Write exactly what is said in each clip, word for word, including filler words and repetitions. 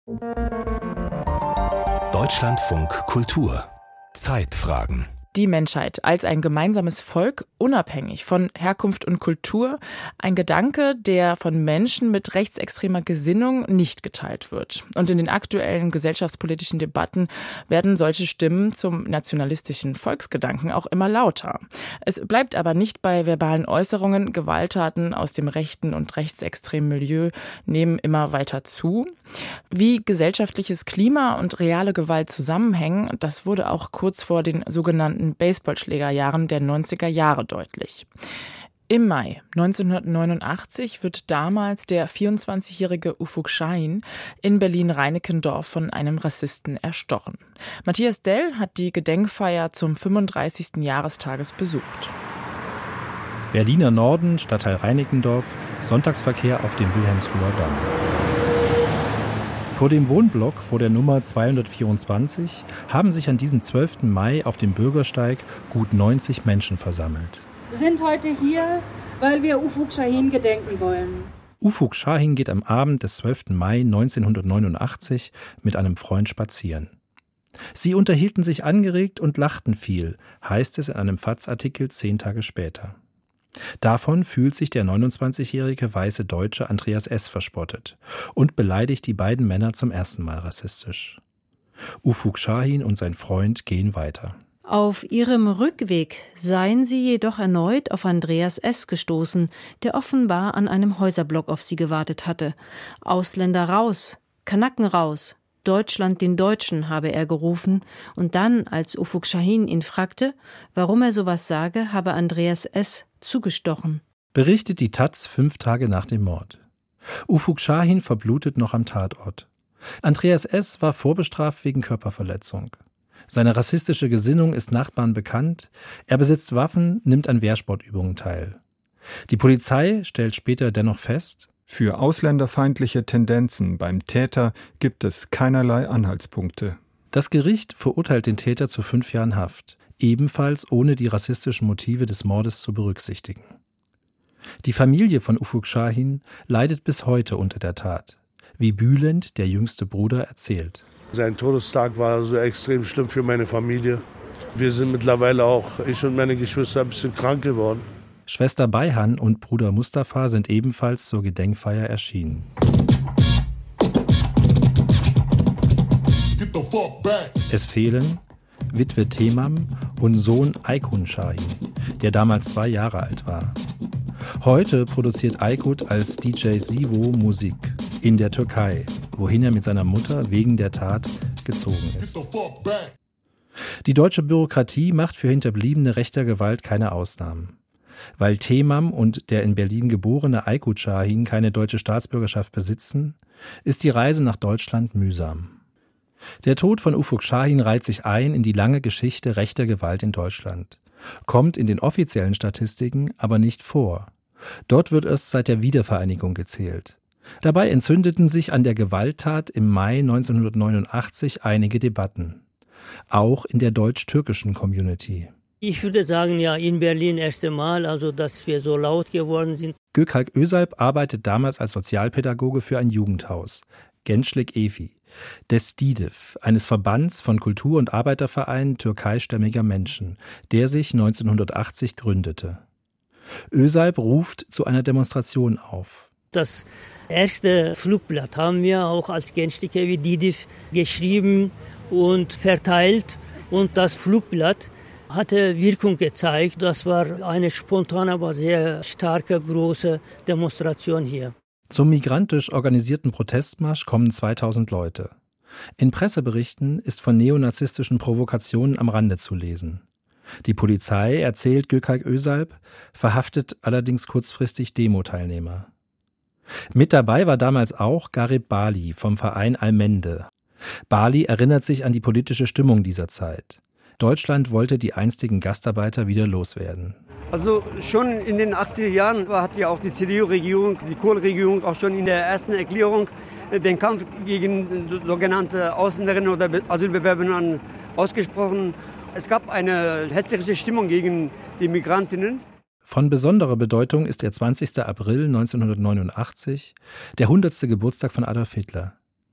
Deutschlandfunk Kultur Zeitfragen. Die Menschheit als ein gemeinsames Volk, unabhängig von Herkunft und Kultur. Ein Gedanke, der von Menschen mit rechtsextremer Gesinnung nicht geteilt wird. Und in den aktuellen gesellschaftspolitischen Debatten werden solche Stimmen zum nationalistischen Volksgedanken auch immer lauter. Es bleibt aber nicht bei verbalen Äußerungen. Gewalttaten aus dem rechten und rechtsextremen Milieu nehmen immer weiter zu. Wie gesellschaftliches Klima und reale Gewalt zusammenhängen, das wurde auch kurz vor den sogenannten Baseballschlägerjahren der neunziger Jahre deutlich. Im Mai neunzehnhundertneunundachtzig wird damals der vierundzwanzigjährige Ufuk Şahin in Berlin-Reinickendorf von einem Rassisten erstochen. Matthias Dell hat die Gedenkfeier zum fünfunddreißigsten Jahrestages besucht. Berliner Norden, Stadtteil Reinickendorf, Sonntagsverkehr auf dem Wilhelmshoher Damm. Vor dem Wohnblock vor der Nummer zweihundertvierundzwanzig haben sich an diesem zwölften Mai auf dem Bürgersteig gut neunzig Menschen versammelt. Wir sind heute hier, weil wir Ufuk Şahin gedenken wollen. Ufuk Şahin geht am Abend des zwölften Mai neunzehnhundertneunundachtzig mit einem Freund spazieren. Sie unterhielten sich angeregt und lachten viel, heißt es in einem F A Z-Artikel zehn Tage später. Davon fühlt sich der neunundzwanzigjährige weiße Deutsche Andreas S. verspottet und beleidigt die beiden Männer zum ersten Mal rassistisch. Ufuk Şahin und sein Freund gehen weiter. Auf ihrem Rückweg seien sie jedoch erneut auf Andreas S. gestoßen, der offenbar an einem Häuserblock auf sie gewartet hatte. Ausländer raus, Kanaken raus, Deutschland den Deutschen, habe er gerufen, und dann, als Ufuk Şahin ihn fragte, warum er sowas sage, habe Andreas S. zugestochen. Berichtet die Taz fünf Tage nach dem Mord. Ufuk Şahin verblutet noch am Tatort. Andreas S. war vorbestraft wegen Körperverletzung. Seine rassistische Gesinnung ist Nachbarn bekannt. Er besitzt Waffen, nimmt an Wehrsportübungen teil. Die Polizei stellt später dennoch fest: Für ausländerfeindliche Tendenzen beim Täter gibt es keinerlei Anhaltspunkte. Das Gericht verurteilt den Täter zu fünf Jahren Haft, ebenfalls ohne die rassistischen Motive des Mordes zu berücksichtigen. Die Familie von Ufuk Şahin leidet bis heute unter der Tat, wie Bülent, der jüngste Bruder, erzählt. Sein Todestag war so extrem schlimm für meine Familie. Wir sind mittlerweile auch, ich und meine Geschwister, ein bisschen krank geworden. Schwester Bayhan und Bruder Mustafa sind ebenfalls zur Gedenkfeier erschienen. Es fehlen Witwe Temam und Sohn Aykut Şahin, der damals zwei Jahre alt war. Heute produziert Aykut als D J Sivo Musik in der Türkei, wohin er mit seiner Mutter wegen der Tat gezogen ist. Die deutsche Bürokratie macht für Hinterbliebene rechter Gewalt keine Ausnahmen. Weil Temam und der in Berlin geborene Aykut Şahin keine deutsche Staatsbürgerschaft besitzen, ist die Reise nach Deutschland mühsam. Der Tod von Ufuk Şahin reiht sich ein in die lange Geschichte rechter Gewalt in Deutschland, kommt in den offiziellen Statistiken aber nicht vor. Dort wird erst seit der Wiedervereinigung gezählt. Dabei entzündeten sich an der Gewalttat im Mai neunzehnhundertneunundachtzig einige Debatten, auch in der deutsch-türkischen Community. Ich würde sagen, ja, in Berlin erste Mal, also dass wir so laut geworden sind. Gökalp Özalp arbeitet damals als Sozialpädagoge für ein Jugendhaus, Gençlik Evi, des DİDİV, eines Verbands von Kultur- und Arbeitervereinen türkeistämmiger Menschen, der sich neunzehnhundertachtzig gründete. Özalp ruft zu einer Demonstration auf. Das erste Flugblatt haben wir auch als Gençlik Evi DİDİV geschrieben und verteilt, und das Flugblatt hatte Wirkung gezeigt. Das war eine spontane, aber sehr starke, große Demonstration hier. Zum migrantisch organisierten Protestmarsch kommen zweitausend Leute. In Presseberichten ist von neonazistischen Provokationen am Rande zu lesen. Die Polizei, erzählt Gökalp Özalp, verhaftet allerdings kurzfristig Demo-Teilnehmer. Mit dabei war damals auch Garip Bali vom Verein Al-Mende. Bali erinnert sich an die politische Stimmung dieser Zeit. Deutschland wollte die einstigen Gastarbeiter wieder loswerden. Also schon in den achtziger Jahren hat ja auch die C D U-Regierung, die Kohl-Regierung auch schon in der ersten Erklärung den Kampf gegen sogenannte Ausländerinnen oder Asylbewerberinnen ausgesprochen. Es gab eine hetzerische Stimmung gegen die Migrantinnen. Von besonderer Bedeutung ist der zwanzigster April neunzehnhundertneunundachtzig, der hundertste Geburtstag von Adolf Hitler.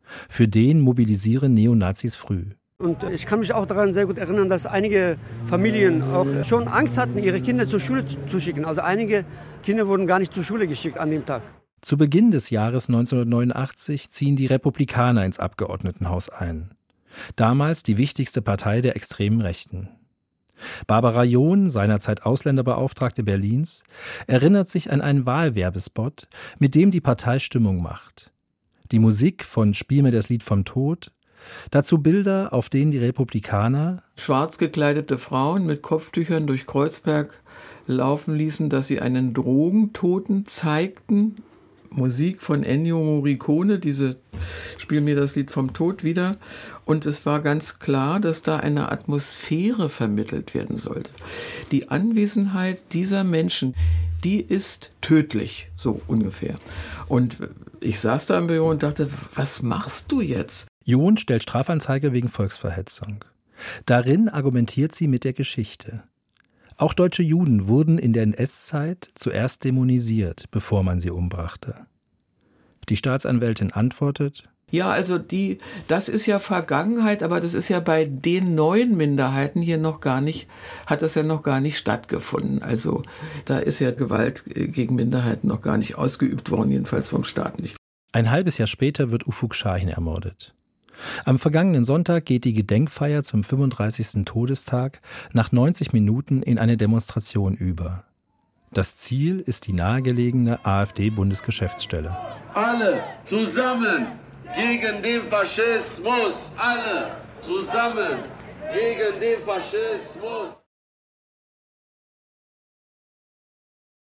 Für den mobilisieren Neonazis früh. Und ich kann mich auch daran sehr gut erinnern, dass einige Familien auch schon Angst hatten, ihre Kinder zur Schule zu schicken. Also einige Kinder wurden gar nicht zur Schule geschickt an dem Tag. Zu Beginn des Jahres neunzehnhundertneunundachtzig ziehen die Republikaner ins Abgeordnetenhaus ein. Damals die wichtigste Partei der extremen Rechten. Barbara John, seinerzeit Ausländerbeauftragte Berlins, erinnert sich an einen Wahlwerbespot, mit dem die Partei Stimmung macht. Die Musik von Spiel mir das Lied vom Tod, dazu Bilder, auf denen die Republikaner schwarz gekleidete Frauen mit Kopftüchern durch Kreuzberg laufen ließen, dass sie einen Drogentoten zeigten. Musik von Ennio Morricone, diese Spiel mir das Lied vom Tod wieder. Und es war ganz klar, dass da eine Atmosphäre vermittelt werden sollte. Die Anwesenheit dieser Menschen, die ist tödlich, so ungefähr. Und ich saß da im Büro und dachte, was machst du jetzt? John stellt Strafanzeige wegen Volksverhetzung. Darin argumentiert sie mit der Geschichte. Auch deutsche Juden wurden in der N S-Zeit zuerst dämonisiert, bevor man sie umbrachte. Die Staatsanwältin antwortet: Ja, also die, das ist ja Vergangenheit, aber das ist ja bei den neuen Minderheiten hier noch gar nicht, hat das ja noch gar nicht stattgefunden. Also da ist ja Gewalt gegen Minderheiten noch gar nicht ausgeübt worden, jedenfalls vom Staat nicht. Ein halbes Jahr später wird Ufuk Şahin ermordet. Am vergangenen Sonntag geht die Gedenkfeier zum fünfunddreißigsten Todestag nach neunzig Minuten in eine Demonstration über. Das Ziel ist die nahegelegene AfD-Bundesgeschäftsstelle. Alle zusammen gegen den Faschismus! Alle zusammen gegen den Faschismus!